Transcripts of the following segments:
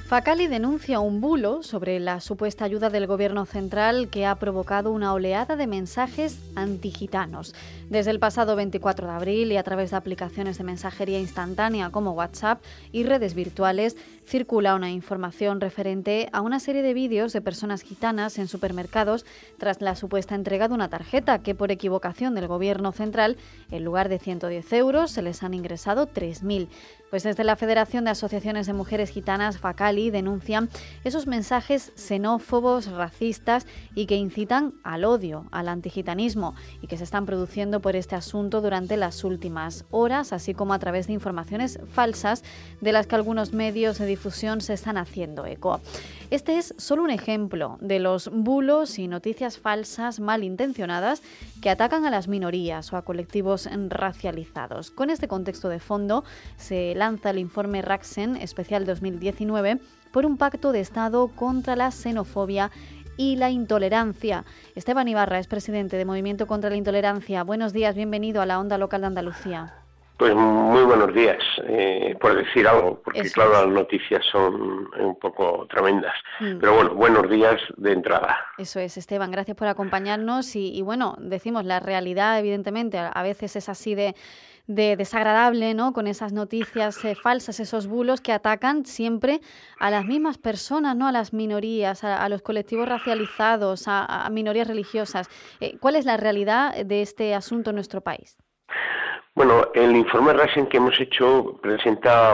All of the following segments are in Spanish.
Facali denuncia un bulo sobre la supuesta ayuda del Gobierno central que ha provocado una oleada de mensajes antigitanos. Desde el pasado 24 de abril y a través de aplicaciones de mensajería instantánea como WhatsApp y redes virtuales, circula una información referente a una serie de vídeos de personas gitanas en supermercados tras la supuesta entrega de una tarjeta que por equivocación del Gobierno central, en lugar de 110 euros, se les han ingresado 3.000. Pues desde la Federación de Asociaciones de Mujeres Gitanas, Facali, denuncian esos mensajes xenófobos, racistas y que incitan al odio, al antigitanismo y que se están produciendo por este asunto durante las últimas horas, así como a través de informaciones falsas de las que algunos medios de difusión se están haciendo eco. Este es solo un ejemplo de los bulos y noticias falsas malintencionadas que atacan a las minorías o a colectivos racializados. Con este contexto de fondo se lanza el informe Raxen especial 2019 por un pacto de Estado contra la xenofobia y la intolerancia. Esteban Ibarra es presidente de Movimiento contra la Intolerancia. Buenos días, bienvenido a la Onda Local de Andalucía. Pues muy buenos días, por decir algo, porque eso claro, las noticias son un poco tremendas. Pero bueno, buenos días de entrada. Eso es, Esteban, gracias por acompañarnos. Y bueno, decimos, la realidad evidentemente a veces es así de desagradable, ¿no? Con esas noticias falsas, esos bulos que atacan siempre a las mismas personas, ¿no? A las minorías, a los colectivos racializados, a minorías religiosas. ¿Cuál es la realidad de este asunto en nuestro país? Bueno, el informe Raxen que hemos hecho presenta,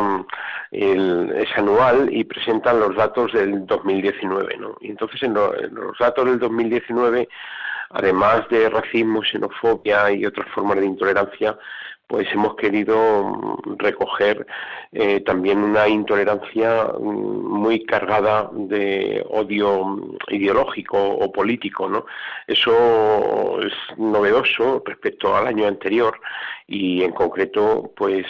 es anual y presenta los datos del 2019, ¿no? Y entonces en los datos del 2019, además de racismo, xenofobia y otras formas de intolerancia, pues hemos querido recoger también una intolerancia muy cargada de odio ideológico o político, ¿no? Eso es novedoso respecto al año anterior y en concreto pues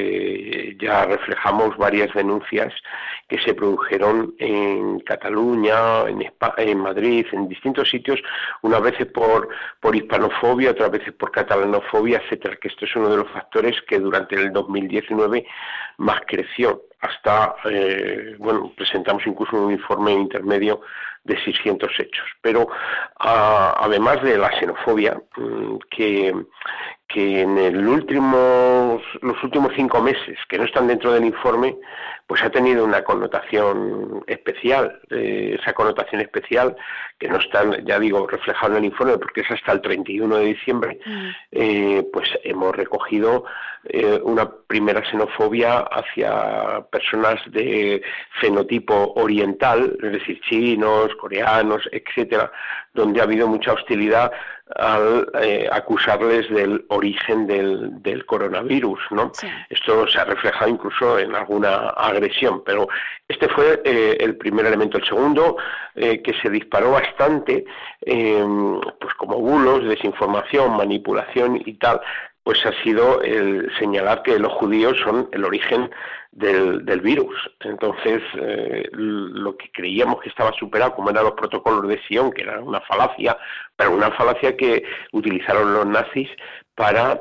ya reflejamos varias denuncias que se produjeron en Cataluña, en Madrid, en distintos sitios, unas veces por hispanofobia, otras veces por catalanofobia, etcétera, que esto es uno de los factores que durante el 2019 más creció. Hasta, presentamos incluso un informe intermedio de 600 hechos. Pero además de la xenofobia, que en los últimos 5 meses, que no están dentro del informe, pues ha tenido una connotación especial, esa connotación especial que no está, ya digo, reflejada en el informe porque es hasta el 31 de diciembre, pues hemos recogido una primera xenofobia hacia personas de fenotipo oriental, es decir, chinos, coreanos, etcétera, donde ha habido mucha hostilidad al acusarles del origen del coronavirus, ¿no? Sí. Esto se ha reflejado incluso en alguna agresión, pero este fue el primer elemento. El segundo, que se disparó bastante, pues como bulos, desinformación, manipulación y tal, pues ha sido el señalar que los judíos son el origen del virus. Entonces, lo que creíamos que estaba superado, como eran los protocolos de Sion, que era una falacia, pero una falacia que utilizaron los nazis para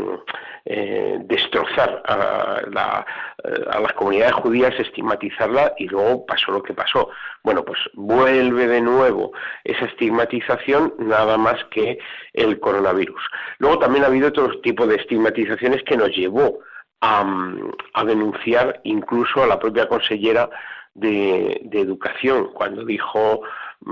destrozar a las comunidades judías, estigmatizarla, y luego pasó lo que pasó. Bueno, pues vuelve de nuevo esa estigmatización, nada más que el coronavirus. Luego también ha habido otro tipo de estigmatizaciones que nos llevó a denunciar incluso a la propia consellera de Educación, cuando dijo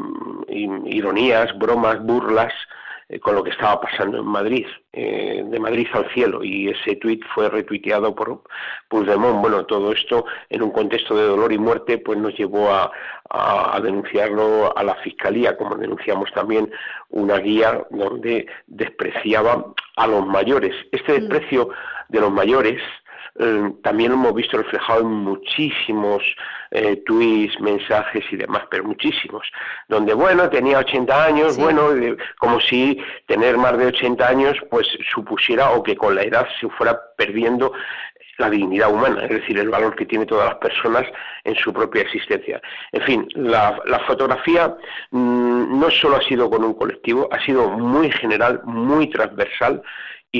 ironías, bromas, burlas con lo que estaba pasando en Madrid, de Madrid al cielo, y ese tuit fue retuiteado por Puigdemont. Bueno, todo esto en un contexto de dolor y muerte pues nos llevó a denunciarlo a la Fiscalía, como denunciamos también una guía donde despreciaba a los mayores. Este desprecio de los mayores también lo hemos visto reflejado en muchísimos tuits, mensajes y demás, pero muchísimos, donde, bueno, tenía 80 años, sí. Bueno, como si tener más de 80 años pues supusiera o que con la edad se fuera perdiendo la dignidad humana, es decir, el valor que tiene todas las personas en su propia existencia. En fin, la fotografía no solo ha sido con un colectivo, ha sido muy general, muy transversal,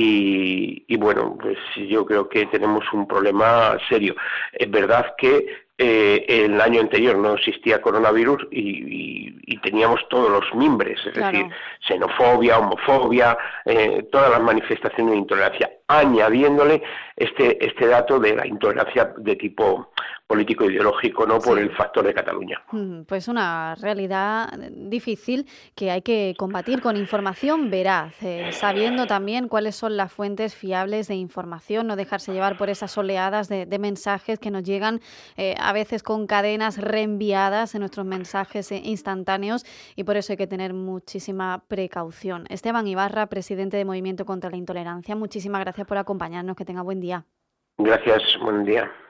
y bueno, pues yo creo que tenemos un problema serio. Es verdad que el año anterior no existía coronavirus y teníamos todos los mimbres, es decir, xenofobia, homofobia, todas las manifestaciones de intolerancia, añadiéndole este dato de la intolerancia de tipo político-ideológico, no por el factor de Cataluña. Pues una realidad difícil que hay que combatir con información veraz, sabiendo también cuáles son las fuentes fiables de información, no dejarse llevar por esas oleadas de mensajes que nos llegan a veces con cadenas reenviadas en nuestros mensajes instantáneos, y por eso hay que tener muchísima precaución. Esteban Ibarra, presidente de Movimiento contra la Intolerancia, muchísimas gracias por acompañarnos, que tenga buen día. Gracias, buen día.